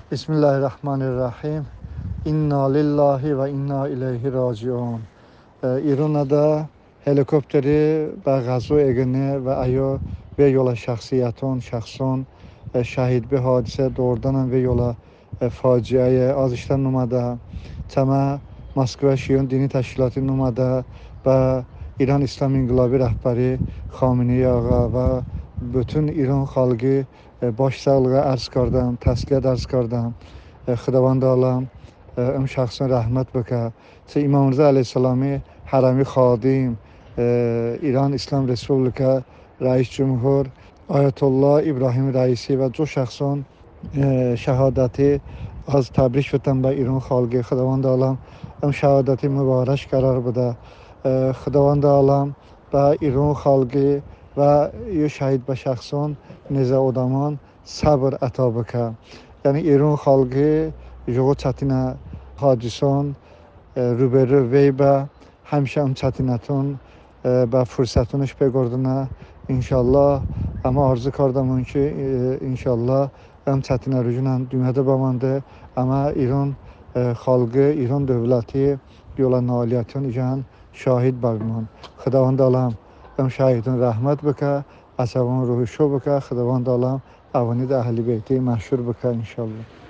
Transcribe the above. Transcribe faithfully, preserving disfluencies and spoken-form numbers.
Bismillahirrahmanirrahim. İnna lillahi ve inna ileyhi raciun. İranada helikopteri به غزو اگنه و ایا ve yola şahsiyatın, şahson şahid bir hadisə doğrudan ve yola faciaya azışlar numada təmə Moskva Şiyon Dini Təşkilatı numada və İran İslam İnqilabı rəhbəri Xamenei ağa və bütün İran xalqı baş sağlığa ərz qardan, təsliyyət ərz qardan, xudavand alam ام şəxsin rəhmət bəkə. İmam Rza Aleyhisselamı Hərəmi Xadim, İran İslam Respublika Rəis Cümhur Ayətullah İbrahim Rəisi və co şəxsin şəhadəti az təbrik etən və İran xalqı xudavand alam ام şəhadəti mübarək qərar buda. Xudavand alam və İran xalqı və şəhid və şəxsin necə odaman səbr əta bəkə. Yəni İran xalqı yoğu çətinə hadisan روبرو وی با همیشه هم چتینتون با فرصتونش بگردونه انشالله اما arzu کردم که انشالله هم çətinə rücunan dünyada bamandı ama İran xalqı, İran dövləti yola nailiyyətin ican şahid bagman. Xudavand alam هم şahidin rəhmət bəkə, əsəvən ruhu şo bəkə, xudavand alam avani də əhl-i beyti məşhur bəkə inşallah.